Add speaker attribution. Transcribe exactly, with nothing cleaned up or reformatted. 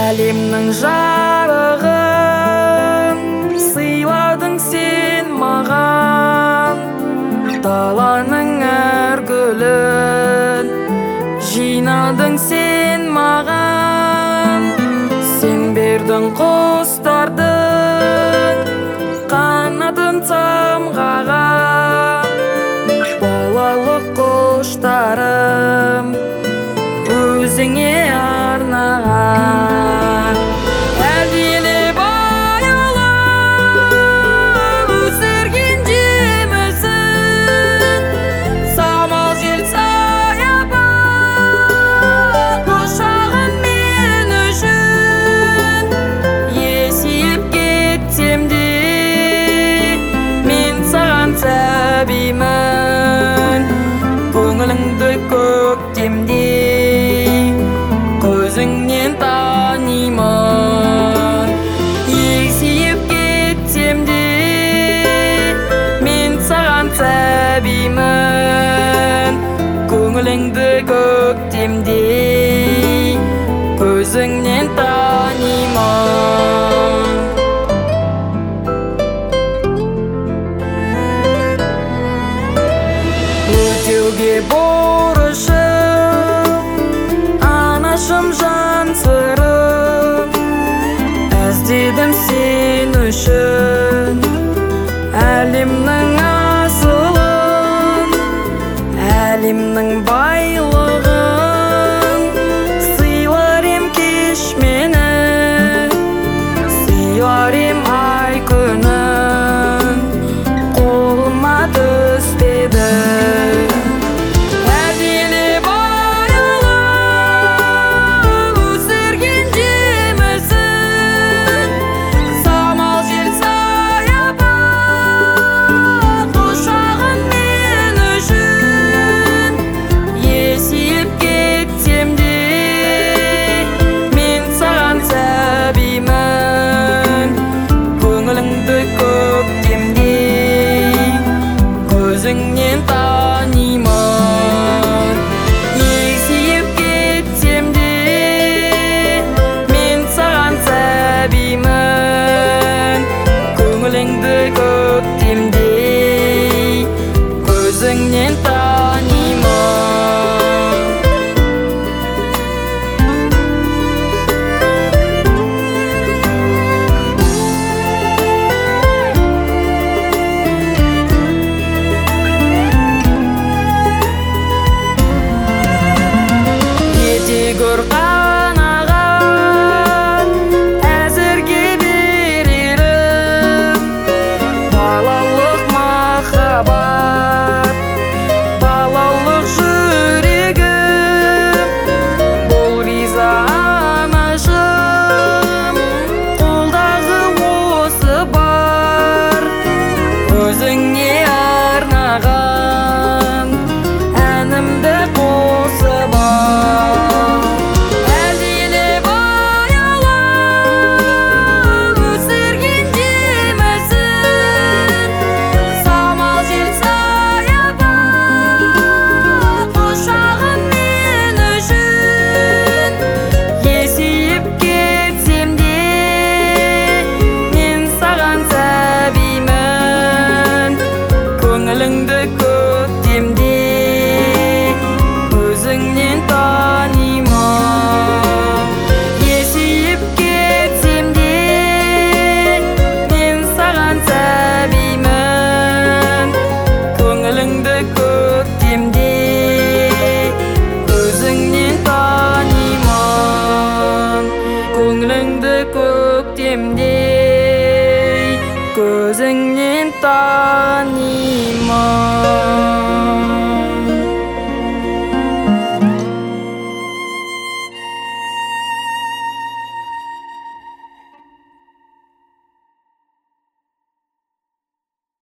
Speaker 1: әлемнің жарығын сыйладың сен маған, даланың әр гүлін жинадың сен маған. Сен бердің құстардың қанатын самғаған, балалық құштарым өзіңе арнаған. Әлдилеп аялап өсірген жемісін, самал жел саябақ құшағын мен үшін. Есейіп кетсем де мен саған сәбимін, көңіліңді көктемде көзіңнен танимын. Есейіп кетсем де мен саған сәбимін, көңіліңді көктемде көзіңнен танимын. Өтеуге борышым, анашым жан сырым, іздедім сен үшін.